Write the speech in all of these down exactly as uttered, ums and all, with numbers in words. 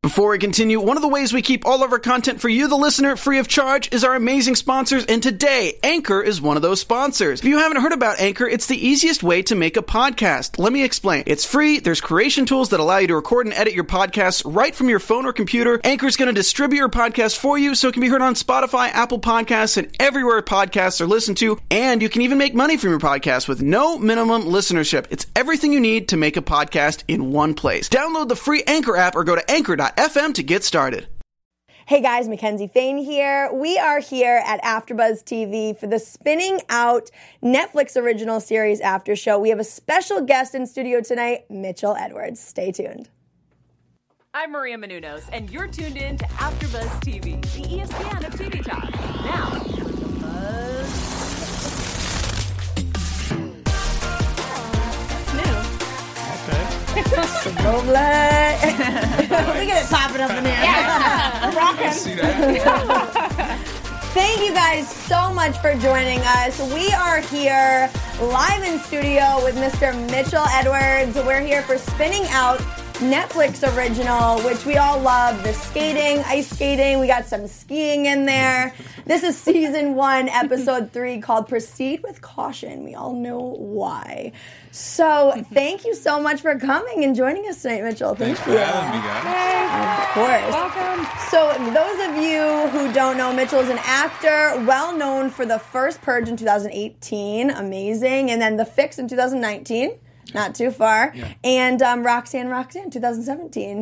Before we continue, one of the ways we keep all of our content for you, the listener, free of charge is our amazing sponsors, and today, Anchor is one of those sponsors. If you haven't heard about Anchor, it's the easiest way to make a podcast. Let me explain. It's free, there's creation tools that allow you to record and edit your podcasts right from your phone or computer. Anchor is going to distribute your podcast for you so it can be heard on Spotify, Apple Podcasts, and everywhere podcasts are listened to, and you can even make money from your podcast with no minimum listenership. It's everything you need to make a podcast in one place. Download the free Anchor app or go to anchor dot f m to get started. Hey guys, Mackenzie Fain here. We are here at AfterBuzz T V for the Spinning Out Netflix original series after show. We have a special guest in studio tonight, Mitchell Edwards. Stay tuned. I'm Maria Menounos, and you're tuned in to AfterBuzz T V, the E S P N of T V talk. Now, the buzz. Low blood. Look at it popping up in there. Yeah, rocking. See that? Thank you guys so much for joining us. We are here live in studio with Mister Mitchell Edwards. We're here for Spinning Out Netflix original, which we all love. The skating, ice skating. We got some skiing in there. This is season one, episode three, called Proceed with Caution. We all know why. So thank you so much for coming and joining us tonight, Mitchell. Thank Thanks you. for having me, guys. Of course. Welcome. So those of you who don't know, Mitchell is an actor, well known for The First Purge in two thousand eighteen. Amazing. And then The Fix in two thousand nineteen. Not too far. Yeah. And um, Roxanne Roxanne, twenty seventeen.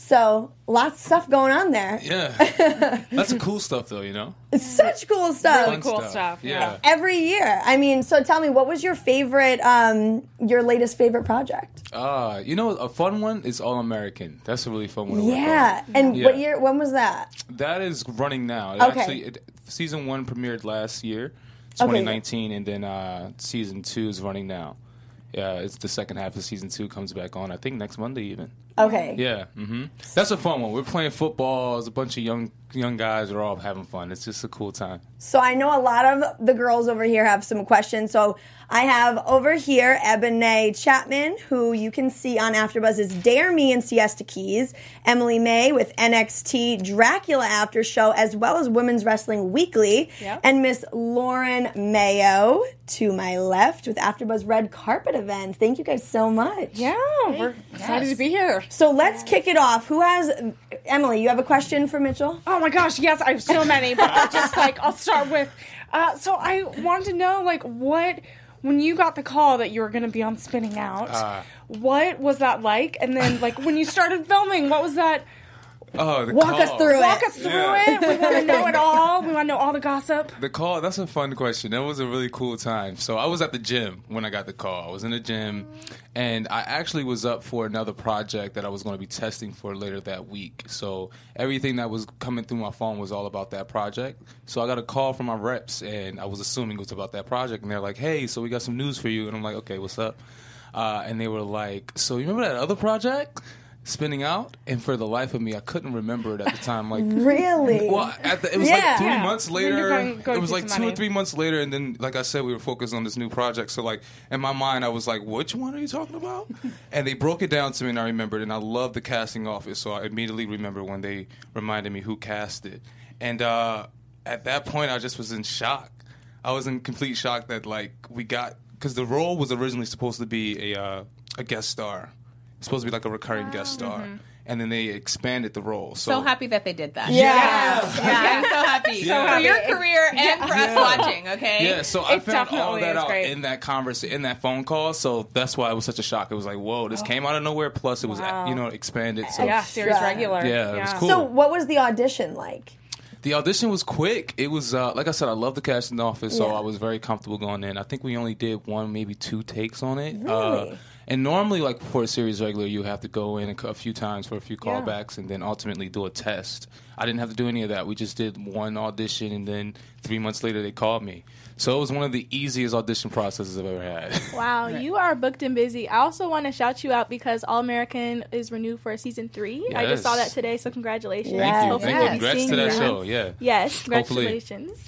So lots of stuff going on there. Yeah. That's some cool stuff, though, you know? It's such cool stuff. Really cool stuff. Yeah. Every year. I mean, so tell me, what was your favorite, um, your latest favorite project? Uh, you know, a fun one is All American. That's a really fun one to work Yeah. on. And Yeah. what year, when was that? That is running now. It Okay. Actually, it, season one premiered last year, twenty nineteen, and then uh, season two is running now. Yeah, it's the second half of season two comes back on, I think, next Monday even. Okay. Yeah, hmm that's a fun one. We're playing football. There's a bunch of young young guys. We're all having fun. It's just a cool time. So I know a lot of the girls over here have some questions. So I have over here Ebony Chapman, who you can see on AfterBuzz's Dare Me and Siesta Keys, Emily May with N X T Dracula After Show, as well as Women's Wrestling Weekly, Yep. and Miss Lauren Mayo to my left with AfterBuzz Red Carpet Events. Thank you guys so much. Yeah, we're excited to be here. So let's kick it off. Who has Emily? You have a question for Mitchell? Oh my gosh, yes, I have so many, but I'll just like I'll start with. Uh, so I wanted to know, like, what when you got the call that you were going to be on Spinning Out, Uh, what was that like? And then, like, when you started filming, what was that? Oh, the Walk call. us through Walk it. us through Yeah. it. We want to know it all. We want to know all the gossip. The call, that's a fun question. That was a really cool time. So I was at the gym when I got the call. I was in the gym, and I actually was up for another project that I was going to be testing for later that week. So everything that was coming through my phone was all about that project. So I got a call from my reps, and I was assuming it was about that project. And they're like, hey, so we got some news for you. And I'm like, okay, what's up? Uh, and they were like, so you remember that other project? Spinning Out, and for the life of me, I couldn't remember it at the time. Like, Really? well, at the, it was Yeah. like three Yeah. months When you're later. going- going it was through like some two or money. three months later, and then, like I said, we were focused on this new project. So, like, in my mind, I was like, "Which one are you talking about?" And they broke it down to me, and I remembered. And I love the casting office, so I immediately remember when they reminded me who cast it. And uh, at that point, I just was in shock. I was in complete shock that like we got because the role was originally supposed to be a uh, a guest star, it's supposed to be like a recurring guest star. And then they expanded the role. So, So happy that they did that. Yeah. Yeah, I'm so happy. Yeah. For your career and for us watching, okay? Yeah, so I It found all definitely that is out great. in that converse, in that phone call. So that's why it was such a shock. It was like, whoa, this came out of nowhere. Plus, it was Wow. you know expanded. So Yeah, series Extra. regular. Yeah, it was cool. So what was the audition like? the audition was quick. It was uh, like I said, I love the casting office, so Yeah. I was very comfortable going in. I think we only did one, maybe two takes on it. Really? Uh, and normally, like for a series regular, you have to go in a, c- a few times for a few Yeah. callbacks, and then ultimately do a test. I didn't have to do any of that. We just did one audition, and then three months later, they called me. So it was one of the easiest audition processes I've ever had. Wow, you are booked and busy. I also want to shout you out because All American is renewed for season three. I just saw that Yes. today, so congratulations. Yes. Thank you. Hopefully Thank we'll you. be Congrats seeing to that you. show. Yeah. Yes, Hopefully. congratulations.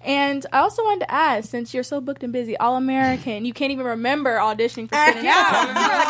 And I also wanted to ask, since you're so booked and busy, All American, you can't even remember auditioning for Spinning Out.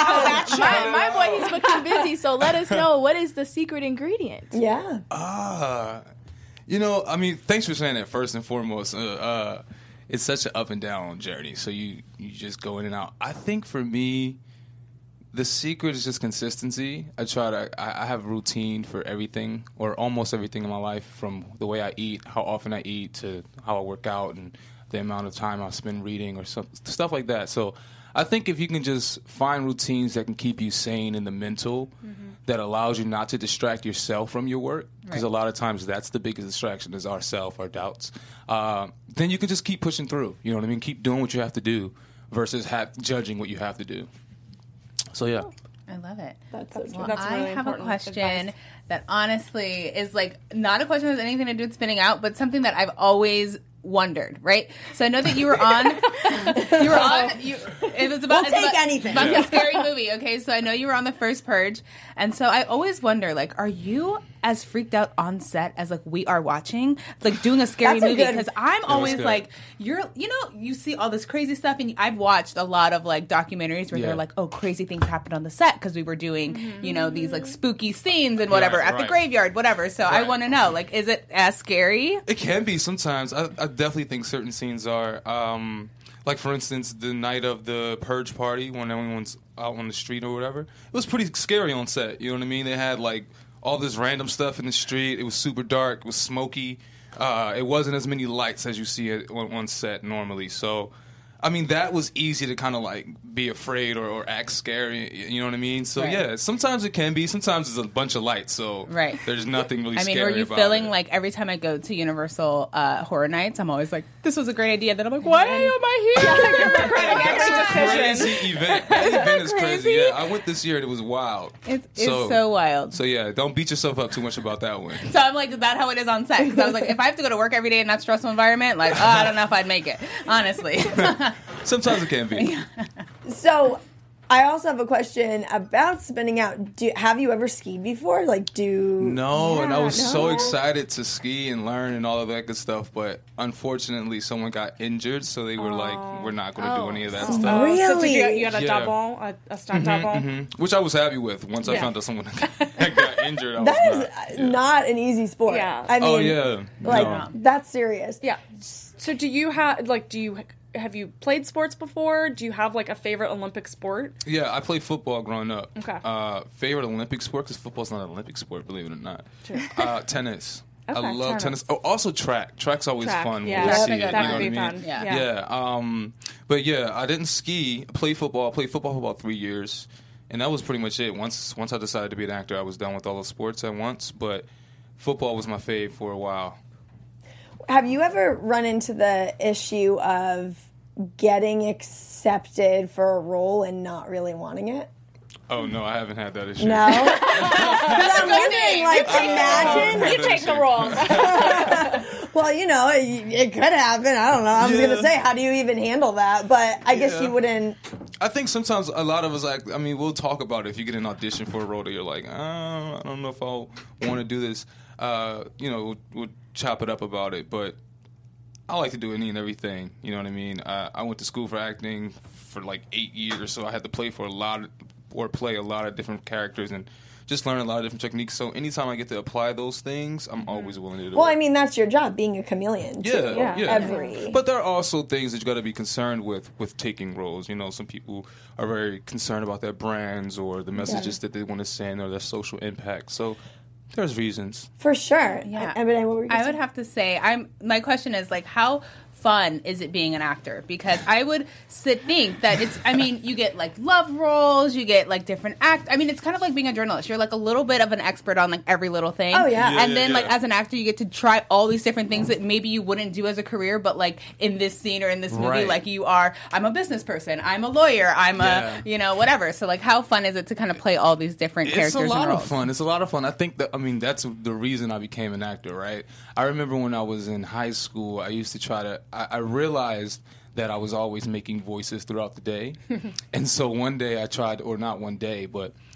my, my boy, he's booked and busy, so let us know, what is the secret ingredient? Yeah. Ah, you know, I mean, thanks for saying that first and foremost. Uh, uh, it's such an up and down journey, so you, you just go in and out. I think for me, the secret is just consistency. I try to, I, I have a routine for everything, or almost everything in my life, from the way I eat, how often I eat, to how I work out, and the amount of time I spend reading, or some, stuff like that. So I think if you can just find routines that can keep you sane in the mental, mm-hmm. that allows you not to distract yourself from your work, because right. a lot of times that's the biggest distraction, is ourself, our doubts, uh, then you can just keep pushing through. You know what I mean? Keep doing what you have to do versus have, judging what you have to do. So, yeah. I love it. That's, that's, well, that's I really have a important question advice. that honestly is like not a question that has anything to do with Spinning Out, but something that I've always wondered, right? So I know that you were on, you were on, you, it was about, we'll take about, anything. about a scary movie, okay? So I know you were on the first Purge, and so I always wonder, like, are you as freaked out on set as like we are watching, like doing a scary That's a movie? good- Because I'm always good. like, you're, you know, you see all this crazy stuff, and I've watched a lot of like documentaries where Yeah. they're like, oh, crazy things happened on the set because we were doing, you know, these like spooky scenes and whatever Right, at the right. graveyard, whatever. So I Right. want to know, like, is it as scary? It can be sometimes. I, I definitely think certain scenes are. Um, like, for instance, the night of the Purge party, when everyone's out on the street or whatever. It was pretty scary on set. You know what I mean? They had, like, all this random stuff in the street. It was super dark. It was smoky. Uh, it wasn't as many lights as you see it on, on set normally. So, I mean, that was easy to kind of, like, be afraid or, or act scary. You know what I mean? So, Right. yeah, sometimes it can be. Sometimes it's a bunch of lights. So, Right. there's nothing really I mean, scary were you about feeling it. like every time I go to Universal uh, Horror Nights, I'm always like, this was a great idea. Then I'm like, why am I here? Crazy event. That event is crazy. Yeah, I went this year and it was wild. It's, it's so, wild. So yeah, don't beat yourself up too much about that one. So I'm like, is that how it is on set? Because I was like, if I have to go to work every day in that stressful environment, like, oh, I don't know if I'd make it, honestly. Sometimes it can be. So, I also have a question about Spinning Out. Do, have you ever skied before? Like, do No, and I was no? so excited to ski and learn and all of that good stuff, but unfortunately someone got injured, so they were like, we're not going to do any of that stuff. Really? So did you, you had a Yeah. double, a, a stunt double? Mhm. Which I was happy with. Once I Yeah. found out someone that got injured, I was That is not. uh, yeah. not an easy sport. Yeah. I mean, Oh yeah. like No. that's serious. Yeah. So do you have, like, do you, have you played sports before? Do you have, like, a favorite Olympic sport? Yeah, I played football growing up. Okay. Uh, favorite Olympic sport, because football's not an Olympic sport, believe it or not. Uh, tennis. I Okay, love tennis. tennis. Oh, also track. Track's always Track, fun yeah. when you That'd see be it. good. You That know would what be I mean? fun. Yeah. Yeah. Um, but yeah, I didn't ski. I played football. I played football for about three years, and that was pretty much it. Once once I decided to be an actor, I was done with all the sports at once. But football was my fave for a while. Have you ever run into the issue of getting accepted for a role and not really wanting it? Oh no, I haven't had that issue. No. Because I'm wondering, like, imagine. You take the roles. Well, you know, it, it could happen. I don't know. I was Yeah. gonna say, how do you even handle that? But I guess Yeah. you wouldn't. I think sometimes a lot of us, like, I mean, we'll talk about it. If you get an audition for a role that you're like, oh, I don't know if I want to do this, uh, you know, we'll, we'll chop it up about it. But I like to do any and everything. You know what I mean? I, I went to school for acting for like eight years, so I had to play for a lot of, or play a lot of different characters and just learn a lot of different techniques. So anytime I get to apply those things, I'm always willing to do Well, it. I mean, that's your job, being a chameleon. Too. Yeah, Yeah. yeah. Every. But there are also things that you got to be concerned with with taking roles. You know, some people are very concerned about their brands or the messages that they want to send or their social impact. So there's reasons. For sure. Yeah. I, I mean, what were you gonna I would say? have to say, I'm. My question is like, how fun is it being an actor? Because I would sit, think that it's. I mean, you get like love roles, you get like different act. I mean, it's kind of like being a journalist. You're like a little bit of an expert on like every little thing. Oh, yeah. Yeah, and then yeah, like yeah. as an actor, you get to try all these different things that maybe you wouldn't do as a career, but like in this scene or in this movie, Right. like you are. I'm a business person. I'm a lawyer. I'm Yeah. a you know whatever. So like, how fun is it to kind of play all these different It's characters a lot and of roles? fun. It's a lot of fun. I think that, I mean, that's the reason I became an actor, right? I remember when I was in high school, I used to try to, I, I realized that I was always making voices throughout the day. And so one day I tried, or not one day, but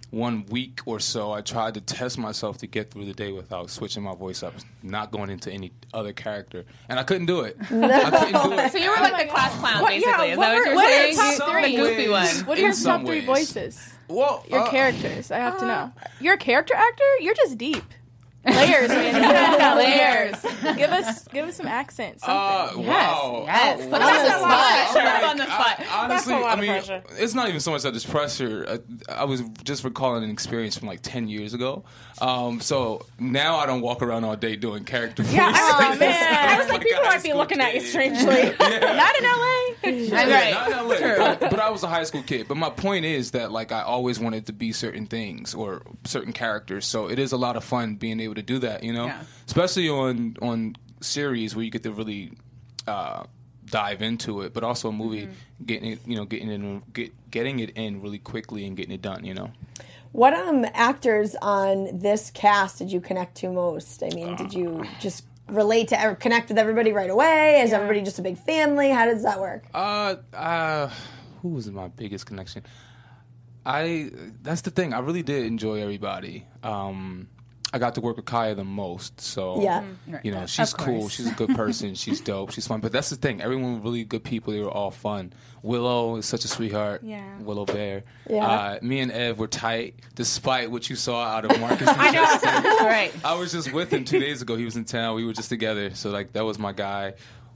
one week or so, I tried to test myself to get through the day without switching my voice up, not going into any other character, and I couldn't do it. No. I couldn't do it. So you were like the class clown, What- basically. yeah, Is what that were- what you're what are saying? your top You- three? The goofy one. What are In your some top three ways. voices? Well, Your uh, characters. I have to know. You're a character actor? You're just deep. Layers, man. You gotta have layers. Give us, give us some accents. Uh, Something. wow. Yes. Oh, Put wow. him on the spot. Put him Like, on the spot. I, honestly, That's a lot I of mean, pressure. it's not even so much that there's pressure. I, I was just recalling an experience from like ten years ago. Um, so now I don't walk around all day doing character voices. Yeah, I was, man. I was like, people might be looking at you strangely. Not in L A. I'm Yeah, right. not in L A, but, but I was a high school kid. But my point is that like I always wanted to be certain things or certain characters. So it is a lot of fun being able to do that, you know, Yeah. especially on on series where you get to really uh, dive into it, but also a movie Mm-hmm. getting it, you know, getting it, get, getting it in really quickly and getting it done, you know. What um actors on this cast did you connect to most? I mean, did you just relate to or connect with everybody right away? Is everybody just a big family? How does that work? Uh, uh, who was my biggest connection? I. That's the thing. I really did enjoy everybody. Um, I got to work with Kaya the most, so Yeah. you know Of she's cool. course. She's a good person. She's dope. She's fun. But that's the thing. Everyone were really good people. They were all fun. Willow is such a sweetheart. Yeah. Willow Bear. Yeah. Uh, me and Ev were tight, despite what you saw out of Marcus. And I know. Justin. Right. I was just with him two days ago. He was in town. We were just together. So like that was my guy.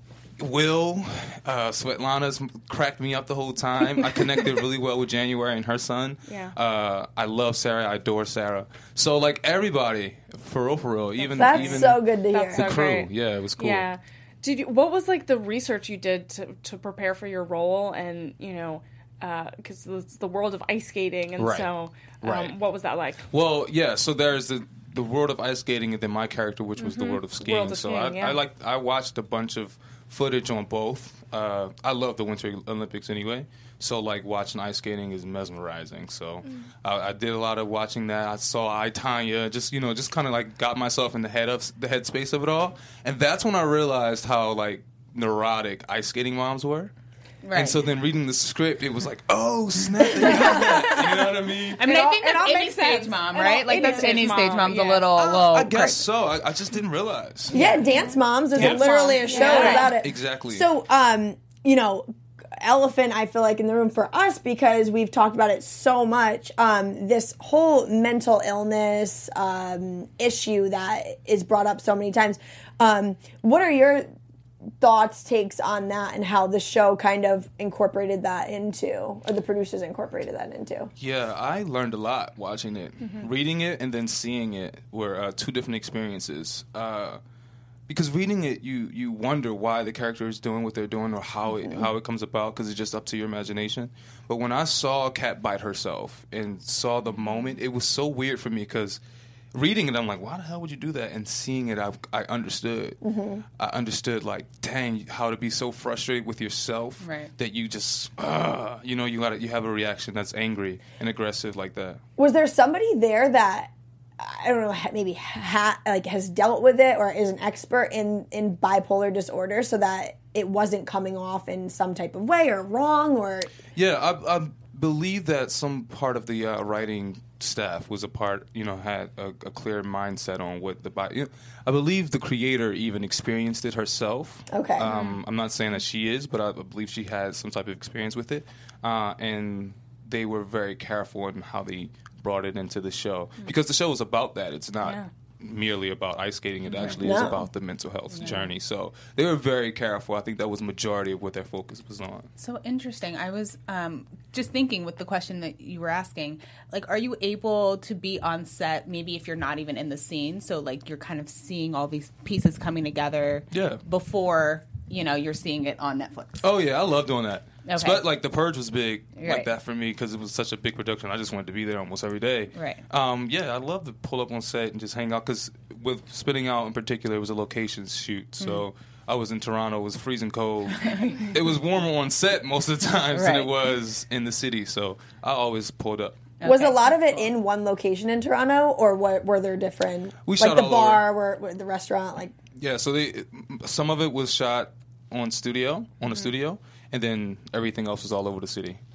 Will, uh, Svetlana's cracked me up the whole time. I connected really well with January and her son. Yeah. Uh, I love Sarah. I adore Sarah. So like everybody, for real, for real. Even That's even so good to hear. That's the so crew. great. Yeah, it was cool. Yeah. Did you, what was like the research you did to, to prepare for your role, and you know, because it's the world of ice skating, and Right. so um, Right. what was that like? Well, yeah. So there's the the world of ice skating, and then my character, which was the world of skiing. World of so skiing, I, yeah. I like I watched a bunch of footage on both. Uh, I love the Winter Olympics anyway. So like watching ice skating is mesmerizing. So I, I did a lot of watching that. I saw I, Tanya, just you know, just kind of like got myself in the head of the headspace of it all, and that's when I realized how like neurotic ice skating moms were. Right. And so then reading the script, it was like, oh snap! They got that. You know what I mean? I mean, It I all- think it all that's any makes stage sense. mom, It all- right? Like any that's stage any stage mom, mom's yeah. a little, Uh, little. I guess crazy. so. I, I just didn't realize. Yeah, Dance Moms. There's Dance literally a Moms, show yeah. about it. Exactly. So, um, you know, elephant, I feel like, in the room for us because we've talked about it so much. Um, this whole mental illness um, issue that is brought up so many times. Um, what are your thoughts, takes on that, and how the show kind of incorporated that into, or the producers incorporated that into? Yeah, I learned a lot watching it. Reading it and then seeing it were uh, two different experiences. Uh, because reading it, you you wonder why the character is doing what they're doing or how it how it comes about, because it's just up to your imagination. But when I saw Kat bite herself and saw the moment, it was so weird for me because reading it, I'm like, why the hell would you do that? And seeing it, I, I understood. I understood, like, dang, how to be so frustrated with yourself Right. that you just, uh, you know, you got you have a reaction that's angry and aggressive like that. Was there somebody there that, I don't know, ha- maybe ha- like has dealt with it or is an expert in, in bipolar disorder so that it wasn't coming off in some type of way or wrong or... Yeah, I, I believe that some part of the uh, writing staff was a part, you know, had a, a clear mindset on what the bi- you know, I believe the creator even experienced it herself. Okay. Um, I'm not saying that she is, but I believe she had some type of experience with it, uh, and they were very careful in how they brought it into the show because the show is about that. It's not. Yeah. merely about ice skating. It actually is No. about the mental health journey. So they were very careful. I think that was the majority of what their focus was on. So interesting. I was um, just thinking with the question that you were asking, like, are you able to be on set maybe if you're not even in the scene? So, like, you're kind of seeing all these pieces coming together Yeah. before, you know, you're seeing it on Netflix. Oh, yeah. I love doing that. Okay. Spe- like, The Purge was big like Right. that for me because it was such a big production. I just wanted to be there almost every day. Right. Um, yeah, I love to pull up on set and just hang out because with Spinning Out in particular, it was a locations shoot. So Mm. I was in Toronto. It was freezing cold. It was warmer on set most of the times than Right. it was in the city. So I always pulled up. Was Okay. a lot of it in one location in Toronto, or what, were there different? We like shot the all bar, where, where the restaurant, like Yeah, so they some of it was shot on studio, on Mm-hmm. a studio, and then everything else was all over the city.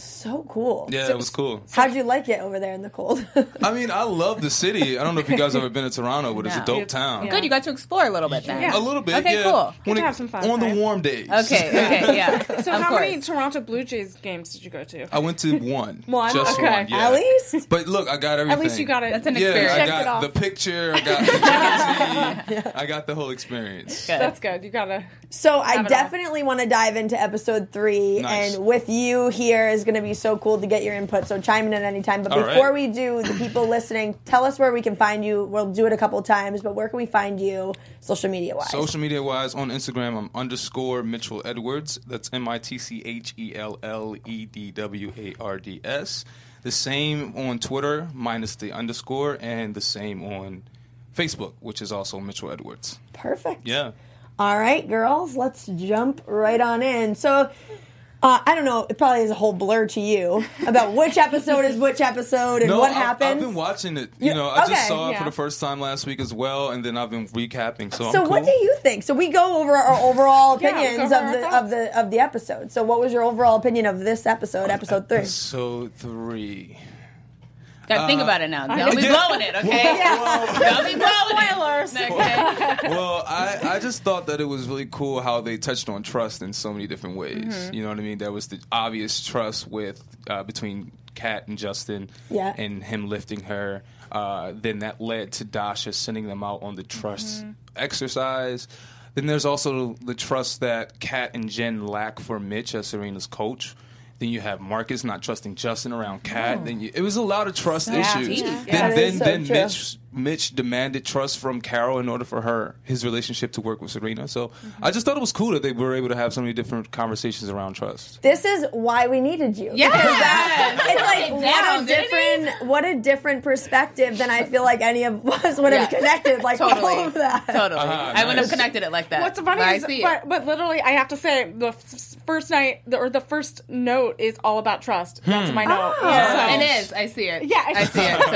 So cool. Yeah, so, it was cool. How'd you like it over there in the cold? I mean, I love the city. I don't know if you guys ever been to Toronto, but it's No. a dope It's- town. yeah. Good, you got to explore a little bit then. Yeah. A little bit, Okay, yeah. cool. Good When to it- have some fun, on the right? warm days. Okay, okay, yeah. So of how course. many Toronto Blue Jays games did you go to? I went to one. One? Just Okay. one, yeah. At least. But look, I got everything. At least you got it. That's an Yeah, experience. I Checked it got off. the picture, I got the jersey, I got the whole experience. Good. That's good. You gotta. So I Have it all. definitely want to dive into episode three, Nice. and with you here is going to be so cool to get your input. So chime in at any time. But All before right. we do, the people listening, tell us where we can find you. We'll do it a couple times, but where can we find you, social media wise? Social media wise, on Instagram, I'm underscore Mitchell Edwards. That's M I T C H E L L E D W A R D S. The same on Twitter, minus the underscore, and the same on Facebook, which is also Mitchell Edwards. Perfect. Yeah. All right, girls, let's jump right on in. So, uh, I don't know, it probably is a whole blur to you about which episode is which episode and No, what I've, happens. I've been watching it. You You- know, I okay, just saw it yeah. for the first time last week as well, and then I've been recapping. So, So I'm what cool. do you think? So we go over our overall Yeah, we'll opinions go over of our the thoughts. of the of the episode. So what was your overall opinion of this episode, episode three? Episode three. Gotta think Uh, about it now. Don't be yeah. blowing it, okay? Don't be blowing Spoilers. it. Okay? Well, I, I just thought that it was really cool how they touched on trust in so many different ways. Mm-hmm. You know what I mean? There was the obvious trust with uh, between Kat and Justin, Yeah. and him lifting her. Uh, then that led to Dasha sending them out on the trust Mm-hmm. exercise. Then there's also the trust that Kat and Jen lack for Mitch as Serena's coach. Then you have Marcus not trusting Justin around Kat. Then you, it was a lot of trust issues. deep. Then That then is so then true. Mitch Mitch demanded trust from Carol in order for her his relationship to work with Serena. So I just thought it was cool that they were able to have so many different conversations around trust. This is why we needed you. Yes. It's like Down, what a didn't he? different what a different perspective than I feel like any of us would have Yeah. connected like Totally. all of that. Totally. Uh-huh, I wouldn't have nice. connected it like that. What's funny But I is, see it. but, but literally, I have to say, the f- first night, the, or the first note is all about trust. That's my note. Oh. Yeah. It is. I see it. Yeah. I see it.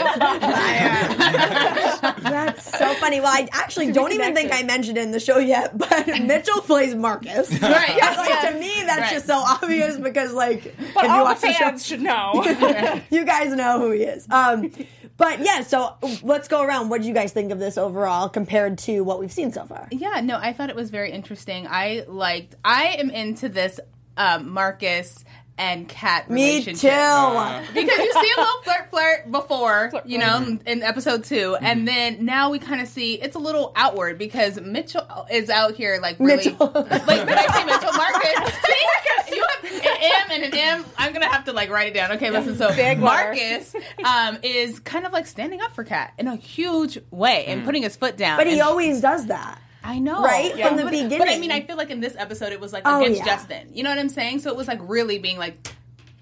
So it is. That's so funny. Well, I actually don't even think I mentioned it in the show yet, but Mitchell plays Marcus. Right. Yeah, like, to me, that's Right. just so obvious because, like, But if you all the watch the show, fans should know. you guys know who he is. Um, but yeah, so let's go around. What did you guys think of this overall compared to what we've seen so far? Yeah, no, I thought it was very interesting. I liked, I am into this um, Marcus and Kat Me relationship. too. Because you see a little flirt flirt before, Flirt, you know, in, in episode two, and then now we kind of see it's a little outward because Mitchell is out here like really. Mitchell. Like, did I say Mitchell? Marcus. See, you have an M and an M. I'm gonna have to like write it down. Okay, listen. So Big Marcus um, is kind of like standing up for Kat in a huge way and putting his foot down. But he and always does that. I know, Right? From the but, beginning. But I mean, I feel like in this episode, it was like Oh, against yeah. Justin. You know what I'm saying? So it was like really being like,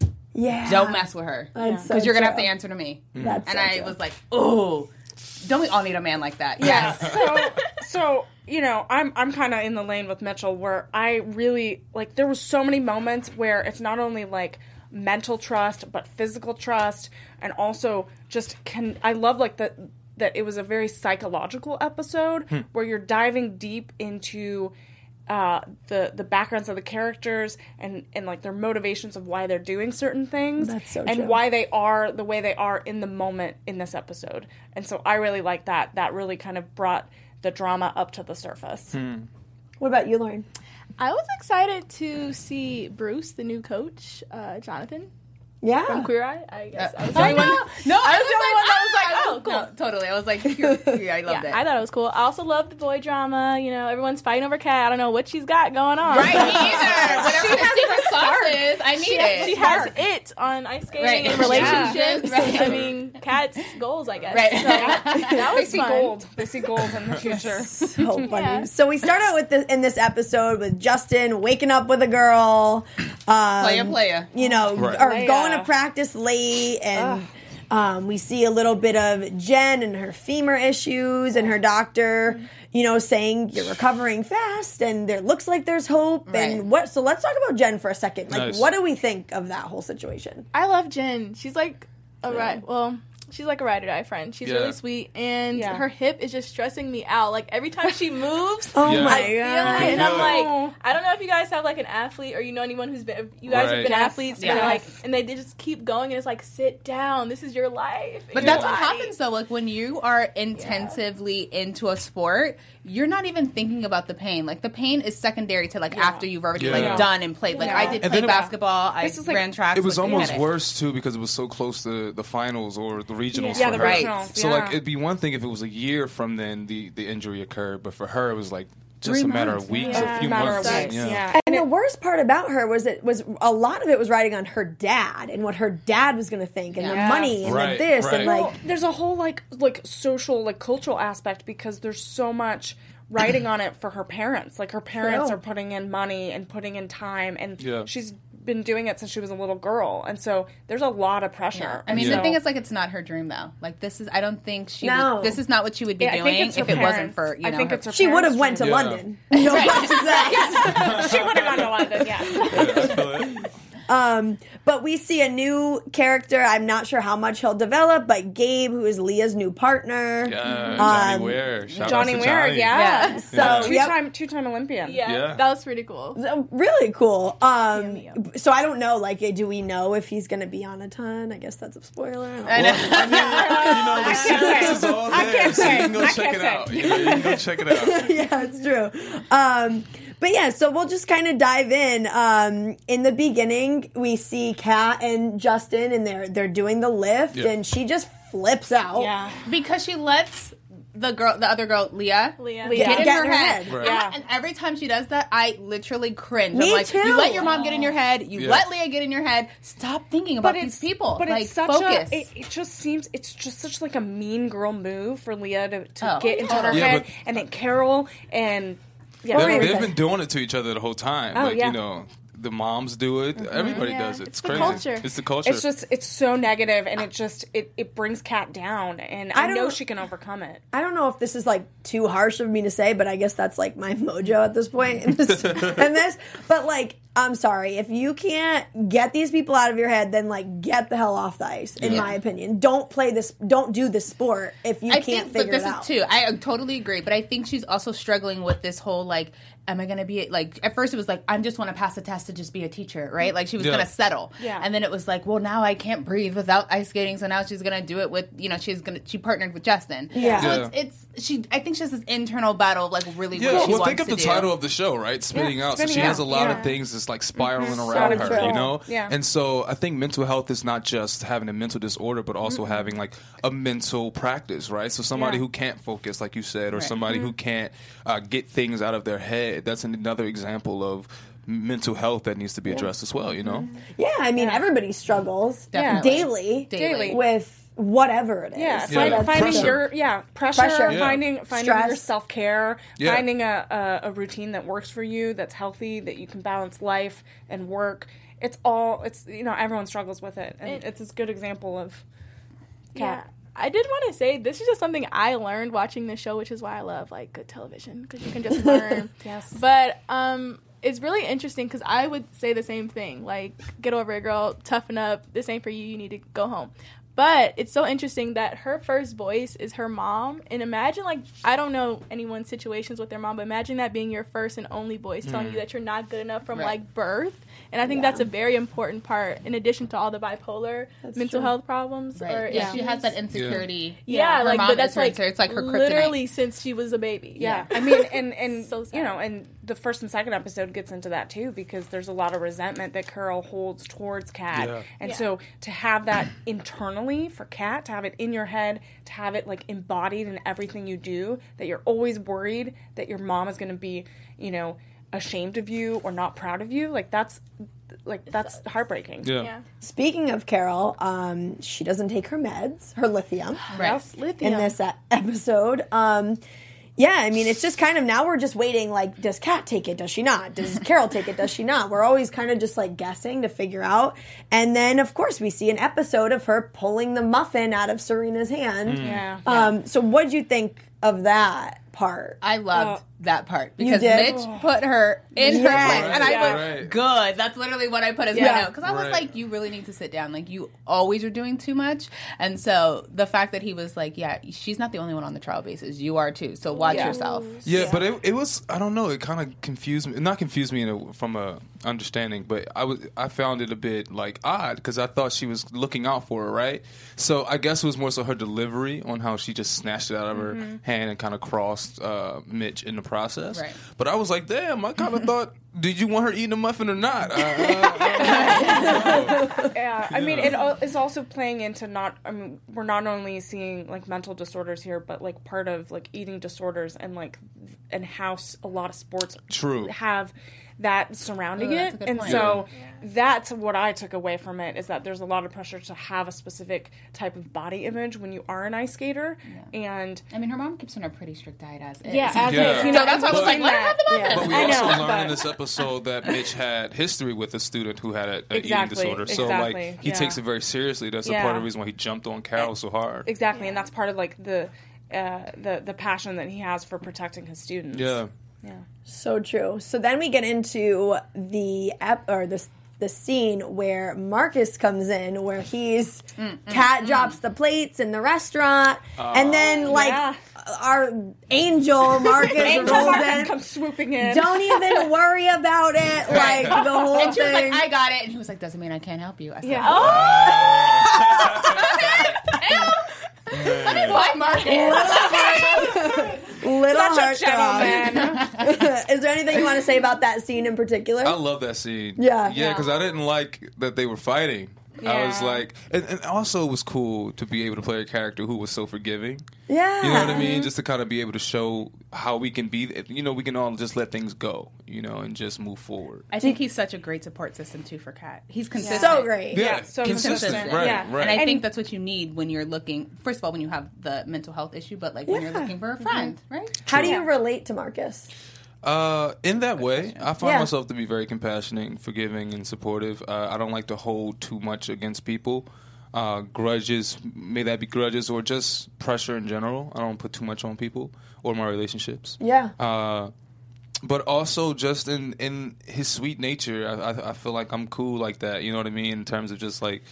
Yeah. don't mess with her That's because so you're gonna true. have to answer to me. That's And so I true. was like, oh, don't we all need a man like that? Yeah. Yes. So, so you know, I'm I'm kind of in the lane with Mitchell where I really like. There was so many moments where it's not only like mental trust but physical trust, and also just can. I love like that that it was a very psychological episode where you're diving deep into. Uh, the the backgrounds of the characters and, and like their motivations of why they're doing certain things. That's so and true. why they are the way they are in the moment in this episode. And so I really like that. That really kind of brought the drama up to the surface. What about you, Lauren? I was excited to see Bruce, the new coach, uh, Jonathan Yeah. from Queer Eye. I guess I was the I only one. know. No, I was the only one that was like, ah! oh, cool. No, totally. I was like, you're- yeah, I loved Yeah, it. I thought it was cool. I also love the boy drama. You know, everyone's fighting over Kat. I don't know what she's got going on. Right, me either. Whatever the secret sauce is, I need She, it. she has it on ice skating Right. and relationships. Yeah. Right. I mean, Kat's goals, I guess. Right. So, that They was see fun. gold. They see gold in the future. So funny. Yeah. So we start out with the, in this episode with Justin waking up with a girl. Um, Playa, playa. You know, Right. or Playa. going to practice late, and um, we see a little bit of Jen and her femur issues, and her doctor, you know, saying you're recovering fast, and there looks like there's hope. Right. And what? So let's talk about Jen for a second. Like, Nice. what do we think of that whole situation? I love Jen. She's like, all right, well, she's like a ride or die friend. She's Yeah. really sweet, and Yeah. her hip is just stressing me out. Like every time she moves, Oh Yeah. my I feel god. it, and I'm feel like, I don't know if you guys have like an athlete or you know anyone who's been. You guys Right. have been Yes. athletes, Yes. and like, and they, they just keep going, and it's like, sit down. This is your life. But Your that's what body. happens though. Like when you are intensively into a sport, you're not even thinking about the pain. Like the pain is secondary to like after you've already Yeah. like Yeah. done and played. Like Yeah. I did And play then it- basketball. I This is like- ran track. It was like, almost get it. worse too because it was so close to the finals or the regionals Yeah, for the her. regionals, So yeah. like it'd be one thing if it was a year from then the, the injury occurred, but for her it was like just Three a matter months, of weeks, Yeah, a few matter of months. weeks, Yeah. yeah. And the worst part about her was it was a lot of it was riding on her dad and what her dad was going to think and the Yes. money and Right, the this right. and like Well, there's a whole like like social like cultural aspect because there's so much writing on it for her parents. Like her parents True. are putting in money and putting in time, and Yeah. she's been doing it since she was a little girl, and so there's a lot of pressure. I mean, And the so- thing is, like, it's not her dream though. Like, this is. I don't think she. No. Would, this is not what she would be Yeah, I doing think it's her if it wasn't parents. for you I know. think her- it's her she would have parents' went to dream. Yeah. London. No questions asked. She would have gone to London, yeah. Um, but we see a new character. I'm not sure how much he'll develop, but Gabe, who is Leah's new partner. Yeah, Johnny Um, Ware. Shout Johnny out to Ware, Johnny. yeah. Yeah. So Yeah. yep. Two-time, two-time Olympian. Yeah, Yeah. that was pretty cool. So, really cool. Um, me so I don't know. Like, do we know if he's going to be on a ton? I guess that's a spoiler. I know. You know, the series is all I there, can't so you say. can go I check can't it say. out. Yeah, you can go check it out. Yeah, it's true. Um, but yeah, so we'll just kind of dive in. Um, in the beginning, we see Kat and Justin, and they're they're doing the lift, Yeah. and she just flips out. Yeah. Because she lets the girl, the other girl, Leah, Leah. Leah. get in Get her in her head. head. Right. Yeah. And every time she does that, I literally cringe. Me I'm like, too. you let your mom get in your head. You Yeah. let Leah get in your head. Stop thinking about these people. But like, it's such focus. a. It, it just seems it's just such like a mean girl move for Leah to, to Oh. get into her Yeah, head, but- and then Carol and yeah, What were They've, you they've gonna been doing it to each other the whole time. Oh, like, yeah. you know, the moms do it. Everybody Yeah. does it. It's, It's the crazy. culture. It's the culture. it's just it's so negative, and it just it, it brings Kat down, and I, I know don't- she can overcome it. I don't know if this is like too harsh of me to say, but I guess that's like my mojo at this point in this. in this. But like, I'm sorry if you can't get these people out of your head, then like get the hell off the ice. In Yeah. my opinion, don't play this. Don't do this sport if you I can't think, but figure this it out. is too. I totally agree, but I think she's also struggling with this whole like, am I going to be like? At first, it was like, I just want to pass the test to just be a teacher, right? Like she was Yeah. going to settle, Yeah. And then it was like, well, now I can't breathe without ice skating, so now she's going to do it with, you know, she's going to she partnered with Justin, Yeah. So Yeah. it's, it's she. I think she has this internal battle of like really Yeah, what she well, wants think of to the do. title of the show, right? Spinning Yeah, out. So Spinning she has a Out, lot yeah. of things that's like spiraling Mhm. around So her, true. you know? Yeah. And so I think mental health is not just having a mental disorder, but also Mm-hmm. having like a mental practice, right? So somebody Yeah. who can't focus, like you said, or Right. somebody Mm-hmm. who can't uh, get things out of their head. That's another example of mental health that needs to be addressed as well, you know? Mm-hmm. Yeah, I mean, everybody struggles Definitely. daily, Daily. with whatever it is. Yeah, So find, that's- finding Pressure. your yeah pressure, Pressure. Yeah. finding finding Stress. your self care, Yeah. finding a, a a routine that works for you, that's healthy, that you can balance life and work. It's all it's you know everyone struggles with it, and It- it's a good example of Yeah. Kat. I did want to say this is just something I learned watching this show, which is why I love like good television because you can just learn. Yes. But um, it's really interesting because I would say the same thing. Like, get over it, girl. Toughen up. This ain't for you. You need to go home. But it's so interesting that her first voice is her mom. And imagine, like, I don't know anyone's situations with their mom, but imagine that being your first and only voice telling you that you're not good enough from, Right. like, birth. And I think Yeah. that's a very important part, in addition to all the bipolar mental true. health problems. Right. Or yeah, she has that issues. insecurity. Yeah, her like, mom but that's is her, like, so it's like her kryptonite. literally since she was a baby. Yeah, I mean, and and So sad. you know, and the first and second episode gets into that too because there's a lot of resentment that Carol holds towards Kat, Yeah. and Yeah. so to have that internally for Kat, to have it in your head, to have it like embodied in everything you do, that you're always worried that your mom is going to be, you know, ashamed of you or not proud of you, like that's like that's heartbreaking. Yeah. Yeah. Speaking of Carol, um, she doesn't take her meds, her lithium, Right. Yes, lithium. in this uh, episode. Um, yeah, I mean, it's just kind of now we're just waiting. Like, does Kat take it? Does she not? Does Carol take it? Does she not? We're always kind of just like guessing to figure out. And then, of course, we see an episode of her pulling the muffin out of Serena's hand. Yeah. Um, so, what did you think of that part. I loved Uh, that part because did? Mitch put her in her Yes. place, and I Yeah. was Right. good. That's literally what I put as Yeah. my note because I was Right. like, "You really need to sit down. Like, you always are doing too much." And so the fact that he was like, "Yeah, she's not the only one on the trial basis. You are too. So watch Yeah. yourself." Yeah, but it, it was I don't know. It kind of confused me. Not confused me in a, from a understanding, but I was I found it a bit like odd because I thought she was looking out for her, right? So I guess it was more so her delivery on how she just snatched it out of her hand and kind of crossed uh, Mitch in the process. Right. But I was like, damn, I kind of thought, did you want her eating a muffin or not? Uh, uh, I don't know. Yeah, I mean, it al- is also playing into not. I mean, we're not only seeing like mental disorders here, but like part of like eating disorders and like and how s- a lot of sports True. have that surrounding Ooh, that's a it, good and point. so that's what I took away from it is that there's a lot of pressure to have a specific type of body image when you are an ice skater, and I mean, her mom keeps on a pretty strict diet as is. yeah, as Yeah. is, you So know, that's why I was and like, let her have the that- muffin. But we I also know, learned but- in this episode that Mitch had history with a student who had a, a Exactly, eating disorder. So exactly, like he yeah. takes it very seriously. That's a Yeah. part of the reason why he jumped on Carol so hard. Exactly, and that's part of like the uh, the the passion that he has for protecting his students. Yeah. yeah. So true. So then we get into the ep- or the the scene where Marcus comes in, where he's Kat drops the plates in the restaurant, and then like Yeah. our angel Marcus Angel rolls Marcus in. comes swooping in. Don't even worry about it. Like the whole And she was thing. like, "I got it," and he was like, "Doesn't mean I can't help you." I said, Yeah. "Let me find Marcus." Little Such a heart throb. gentleman. Is there anything you want to say about that scene in particular? I love that scene. Yeah. Yeah, because I didn't like that they were fighting. I was Yeah. like, and, and also it was cool to be able to play a character who was so forgiving. Yeah. You know what I mean? Just to kind of be able to show how we can be, you know, we can all just let things go, you know, and just move forward. I think he's such a great support system too for Kat. He's consistent. So great. Yeah, so consistent. Right, Yeah. right. And I And- think that's what you need when you're looking. First of all, when you have the mental health issue, but like when you're Yeah. looking for a friend, right? How do you relate to Marcus? Uh, in that way, I find Yeah. myself to be very compassionate, and forgiving, and supportive. Uh, I don't like to hold too much against people. Uh, grudges, may that be grudges or just pressure in general. I don't put too much on people or my relationships. Yeah. Uh, but also just in, in his sweet nature, I, I, I feel like I'm cool like that. You know what I mean? In terms of just like,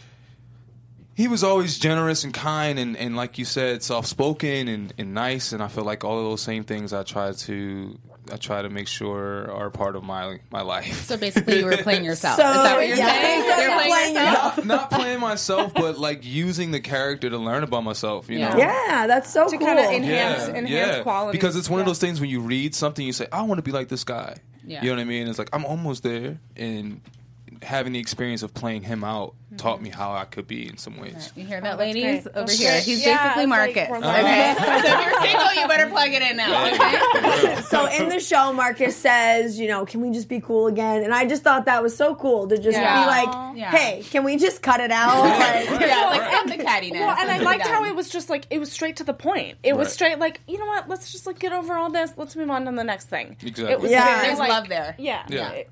he was always generous and kind and, and like you said, soft-spoken and, and nice. And I feel like all of those same things I try to I try to make sure are part of my my life. So basically, you were playing yourself. So, Is that what you're yeah. saying? So You're playing playing yourself. not, not playing myself, but like using the character to learn about myself. You Yeah. know. Yeah, that's so To cool. kinda enhance- enhance qualities. Because it's one of Yeah. those things when you read something, you say, "I want to be like this guy." Yeah. You know what I mean? It's like I'm almost there, and having the experience of playing him out taught me how I could be in some ways. You hear that, that's ladies? great. Over That's here, great. he's Yeah, basically it's like Marcus. we're like- Okay, so if you're single, you better plug it in now. Okay. So in the show, Marcus says, you know, can we just be cool again? And I just thought that was so cool to just Yeah. be like, Yeah. hey, can we just cut it out? Like, Yeah, like end the cattiness. Well, and I Let's be liked done. how it was just like it was straight to the point. It was Right. straight like, you know what? Let's just like get over all this. Let's move on to the next thing. Exactly. It was Yeah. very, There's like- love there. Yeah. Yeah. It-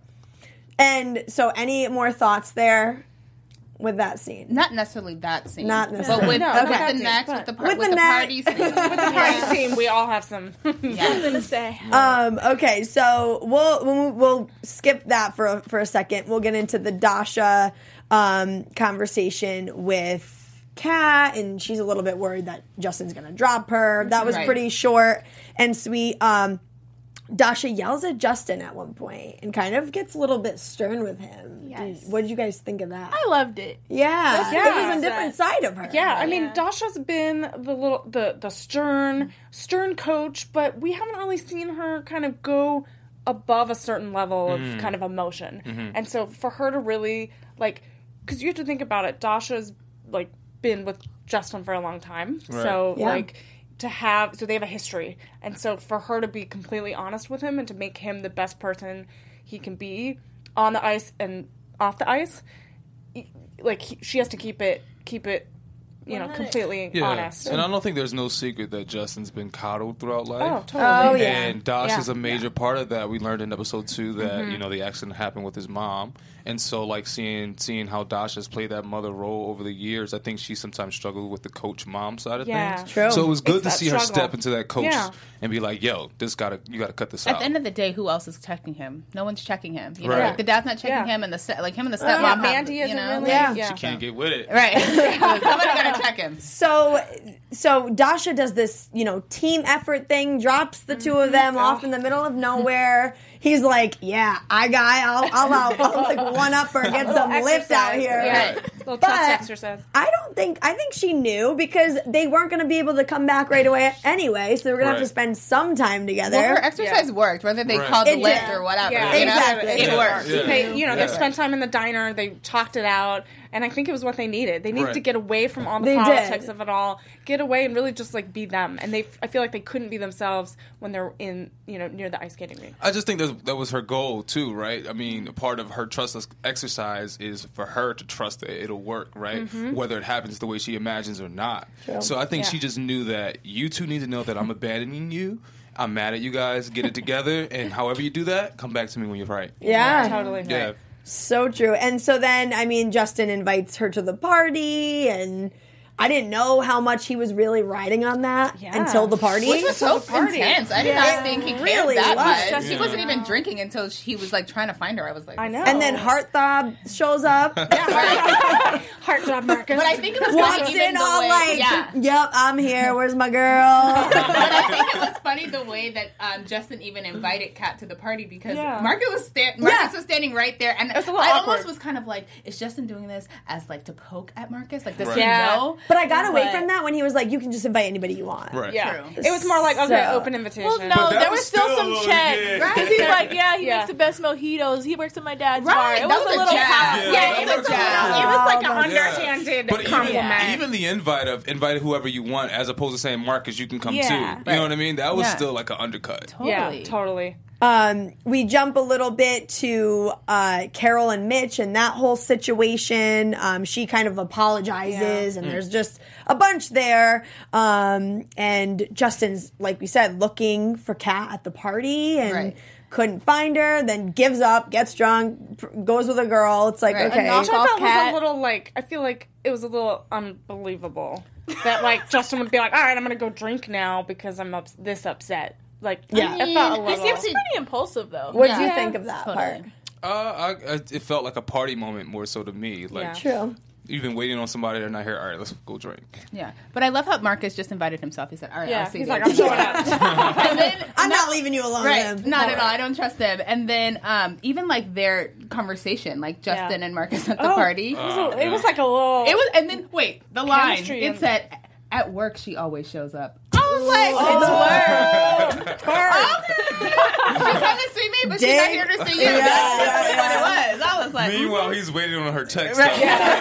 and so any more thoughts there with that scene? Not necessarily that scene. Not But necessarily. with, No, with not the that scene, next, but- with the, par- With with the the, next- party scene. With the party scene, we all have some. Yes. say. Um, okay, so we'll, we'll we'll skip that for a, for a second. We'll get into the Dasha um, conversation with Kat, and she's a little bit worried that Justin's going to drop her. That was Right. pretty short and sweet. Um, Dasha yells at Justin at one point and kind of gets a little bit stern with him. Yes. Did- what did you guys think of that? I loved it. yeah, Yeah. it was a different side of her. Yeah, I mean, Yeah. Dasha's been the little the the stern stern coach, but we haven't really seen her kind of go above a certain level of kind of emotion. And so for her to really like, because you have to think about it, Dasha's like been with Justin for a long time, so Yeah. like to have so they have a history, and so for her to be completely honest with him and to make him the best person he can be on the ice and off the ice, like he, she has to keep it keep it you know completely Yeah, honest. and I don't think there's no secret that Justin's been coddled throughout life. Oh, totally. Oh, yeah. And Dash Yeah. is a major part of that. We learned in episode two that you know the accident happened with his mom, and so like seeing seeing how Dash has played that mother role over the years, I think she sometimes struggled with the coach mom side of Yeah. things. True. So it was good It's to that see her struggle. step into that coach Yeah. and be like, "Yo, this gotta you gotta cut this At out." the end of the day, who else is checking him? No one's checking him. You know, Right. like the dad's not checking Yeah. him, and the ste- like him and the Yeah, stepmom. have, Mandy you isn't know, really. Yeah. Yeah. She can't get with it. right. Somebody gotta check him. So, so Dasha does this, you know, team effort thing, drops the two of them off in the middle of nowhere. He's like, "Yeah, I guy, I'll, I'll, I'll, I'll like one up or get some lifts out Exercise, here." Yeah. Right. Little But- chest exercise. I don't think I think she knew because they weren't going to be able to come back right away anyway, so they were going to have to Right. spend some time together. Well, her exercise worked, whether they Right. called the It lift did. or whatever. Yeah, you know? exactly. It Yeah. worked. Yeah. They, you know, Yeah. they spent time in the diner. They talked it out, and I think it was what they needed. They needed Right. to get away from all the They politics did. of it all, get away and really just like be them. And they, I feel like they couldn't be themselves when they're in, you know, near the ice skating rink. I just think that that was her goal too, right? I mean, a part of her trustless exercise is for her to trust that it'll work, right? Whether it happens the way she imagines or not. So I think Yeah. she just knew that you two need to know that I'm abandoning you. I'm mad at you guys. Get it together, and however you do that, come back to me when you're right. yeah, Totally. Yeah. so true. And so then, I mean, Justin invites her to the party, and I didn't know how much he was really riding on that Yeah. until the party. Which was so the party. intense. I did Yeah. not think he cared Really that was. much. He Yeah. wasn't even drinking until he was like trying to find her. I was like, I know. And then Heartthrob shows up, Heartthrob Marcus. But I think it was walks funny even in the all way, like, yeah. "Yep, I'm here. Where's my girl?" But I think it was funny the way that um, Justin even invited Kat to the party because Yeah. Marcus was sta- Marcus Yeah. was standing right there, and was a little I awkward. almost was kind of like, is Justin doing this as like to poke at Marcus? Like, does Right. he Yeah. know? But I got away But- from that when he was like, "You can just invite anybody you want." Right. yeah, True. it was more like okay, So- open invitation. Well, no, But that there was was still still some a little check. kid. Because he's like, yeah, he Yeah. makes the best mojitos. He works at my dad's Right, bar. It that was, was a a little jab. pal. Yeah, yeah, that it was was, a a jab. little, it was like Oh, an my underhanded But even, compliment. even the invite of invite whoever you want, as opposed to saying Marcus, you can come Yeah. too. You Right. know what I mean? That was Yeah. still like an undercut. Totally. Yeah, totally. Um, we jump a little bit to uh, Carol and Mitch and that whole situation. Um, she kind of apologizes, and there's just a bunch there. Um, and Justin's, like we said, looking for Kat at the party and Right. couldn't find her. Then gives up, gets drunk, pr- goes with a girl. It's like Right. okay, knock Which I off felt was Kat. a little like I feel like it was a little unbelievable that like Justin would be like, all right, I'm gonna go drink now because I'm ups- this upset. Like, Yeah. it felt a I He little. seems pretty impulsive, though. what did Yeah. you think of that Totally. Uh, part? I, I, it felt like a party moment more so to me. Like Yeah. True. you've been waiting on somebody, they're not here. All right, let's go drink. Yeah, but I love how Marcus just invited himself. He said, "All right, Yeah, I'll see he's you." like, I'm showing up. And then I'm not leaving you alone. Right, Em. not at all. I don't trust them. And then um, even like their conversation, like Justin Yeah. and Marcus at the Oh, party. It was, a, it was like a little. It was, and then wait, the line Chemistry it and- said, "At work, she always shows up." I was like, "It's work." Okay. She's coming to see me, but she's not Dig. here to see you. Yeah, That's yeah, really what it was. I was like, Meanwhile, he's waiting on her text. Right. though.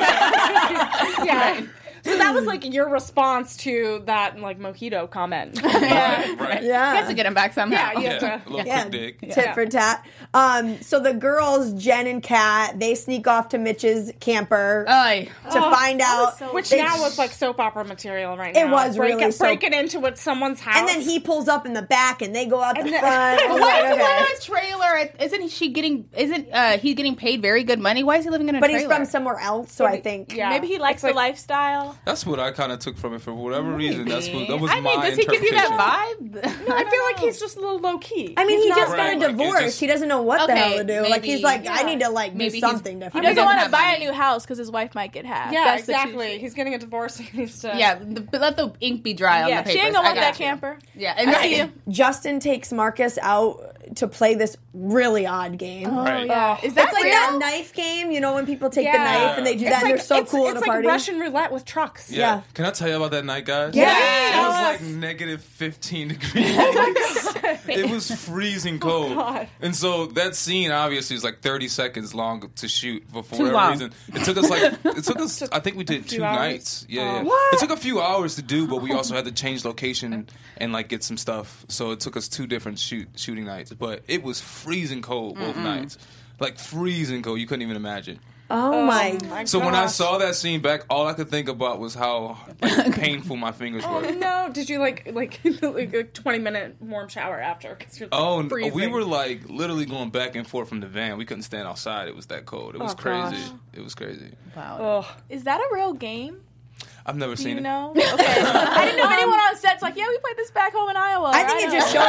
yeah. So that was like your response to that like mojito comment. Right, right. you Yeah. have to get him back somehow. Yeah, you Yeah, have a to. little Yeah. quick dig. Tit Yeah. for tat. Um, so the girls, Jen and Kat, they sneak off to Mitch's camper Ay. to find out. so Which they- now was like soap opera material right It now. was Break really it, soap- break it into what someone's house. And then he pulls up in the back, and they go out the And then- front. I was Why like, is he okay. living in a trailer? Isn't she getting? Isn't uh, he getting paid very good money? Why is he living in a But trailer? he's from somewhere else, so I think. Yeah. Maybe he likes It's like- the lifestyle. That's what I kind of took from it for whatever reason. That's what that was I mean, my does he give you that interpretation. vibe? I feel like he's just a little low key. I mean, He's he not just Right, got a like, it divorce. just- he doesn't know what the Okay, hell to do. Like maybe- he's like, I yeah. need to like Maybe do he's- something He different. doesn't doesn't want to have buy money. a new house because his wife might get half. Yeah, That's the exactly. truth. He's getting a divorce. He needs to. Yeah, the, but let the ink be dry on Yeah, the papers. she ain't gonna I want got that you. camper. Yeah, and I right. see you. Justin takes Marcus out to play this really odd game. Right. Oh, Is that It's like real? that knife game, you know, when people take the Yeah. knife and they do that, and they're so it's, cool it's at a like party. Russian roulette with trucks. Yeah. Yeah. Can I tell you about that night, guys? Yes. It was Yes. like negative fifteen degrees. It was freezing cold. God. And so that scene obviously is like thirty seconds long to shoot for, for Too whatever long. reason. It took us like, it took us, I think we did two hours? nights. Yeah, yeah. What? It took a few hours to do, but we also had to change location and like get some stuff. So it took us two different shoot shooting nights. But it was freezing cold both nights. Like freezing cold. You couldn't even imagine. Oh my. My So when I gosh. saw that scene back, all I could think about was how like, painful my fingers Oh were. no! Did you like like like a twenty minute warm shower after? Cause you're, like, Oh, n- freezing. we were like literally going back and forth from the van. We couldn't stand outside. It was that cold. It was Oh, crazy. gosh. It was crazy. Wow. Oh, Is that a real game? I've never Do seen you it. know? Okay. I didn't know if anyone on set's like, yeah, we played this back home in Iowa. I think it just shows.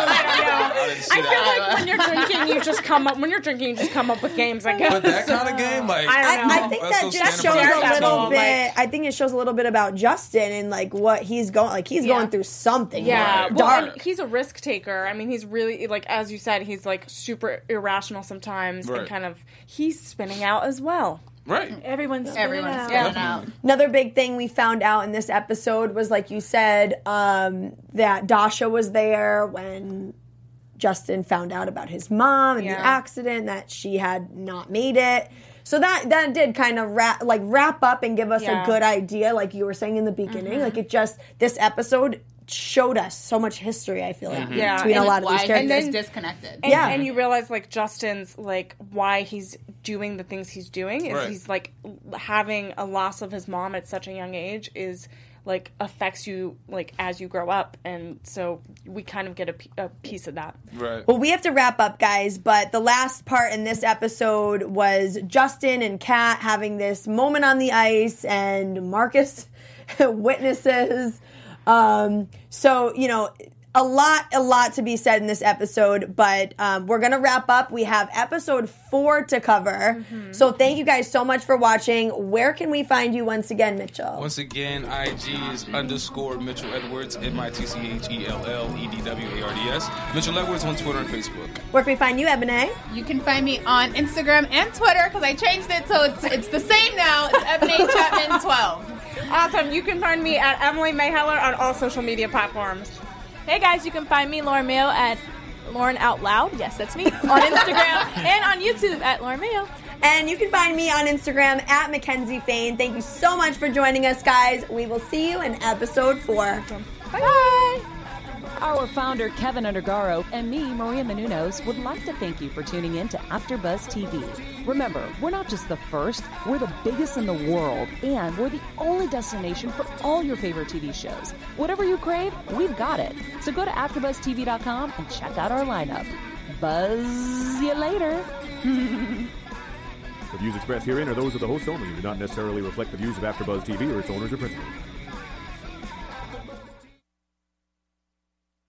I didn't see I feel that. like when you're drinking, you just come up. When you're drinking, you just come up with games. I guess. But that kind of game, like I don't know. I, I think Let's that go just stand shows up a for little Like- bit. I think it shows a little bit about Justin and like what he's going. Like he's Yeah. going through something. Yeah, Right. well, dark. and he's a risk taker. I mean, he's really like, as you said, he's like super irrational sometimes, Right. and kind of he's spinning out as well. right. Everyone's spinning Everyone's out. spinning out. Another big thing we found out in this episode was, like you said, um, that Dasha was there when Justin found out about his mom and Yeah. the accident, that she had not made it. So that that did kind of wrap, like wrap up and give us Yeah. a good idea, like you were saying in the beginning. Like it just this episode showed us so much history. I feel like Yeah. between a And lot of Why these characters. he's then- disconnected. And, Yeah. and you realize like Justin's like why he's doing the things he's doing is Right. he's like having a loss of his mom at such a young age is like affects you like as you grow up, and so we kind of get a, p- a piece of that. Right. Well, we have to wrap up, guys, but the last part in this episode was Justin and Kat having this moment on the ice, and Marcus witnesses. Um, so, you know, a lot, a lot to be said in this episode, but um, we're going to wrap up. We have episode four to cover. So thank you guys so much for watching. Where can we find you once again, Mitchell? Once again, I G is underscore Mitchell Edwards, M I T C H E L L E D W A R D S. Mitchell Edwards on Twitter and Facebook. Where can we find you, Ebony? You can find me on Instagram and Twitter because I changed it, so it's it's the same now. It's Ebony Chapman twelve. Awesome. You can find me at Emily Mayheller on all social media platforms. Hey guys, you can find me, Lauren Mayo, at Lauren Out Loud. Yes, that's me. On Instagram and on YouTube at Lauren Mayo. And you can find me on Instagram at Mackenzie Fain. Thank you so much for joining us, guys. We will see you in episode four. Bye. Our founder, Kevin Undergaro, and me, Maria Menounos, would like to thank you for tuning in to AfterBuzz T V. Remember, we're not just the first, we're the biggest in the world, and we're the only destination for all your favorite T V shows. Whatever you crave, we've got it. So go to after buzz T V dot com and check out our lineup. Buzz you later. The views expressed herein are those of the hosts only and do not necessarily reflect the views of AfterBuzz T V or its owners or principals.